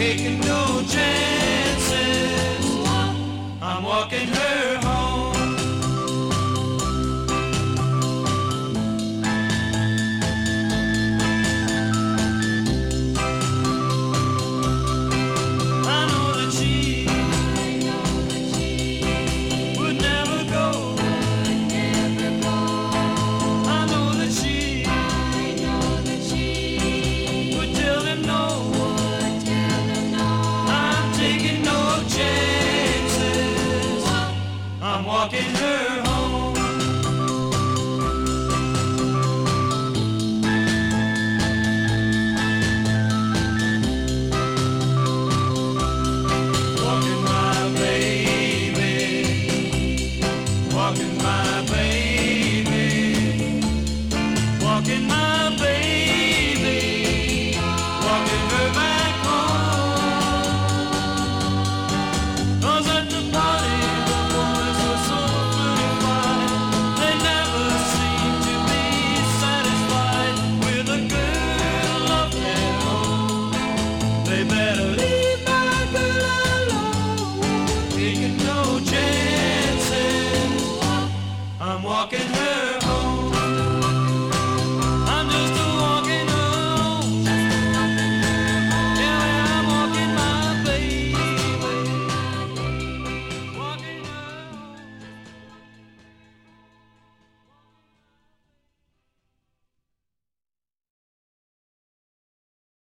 taking no chances. I'm walking her home. I know that she would never go. I know that she would tell him no. I'm taking no chances. I'm walking her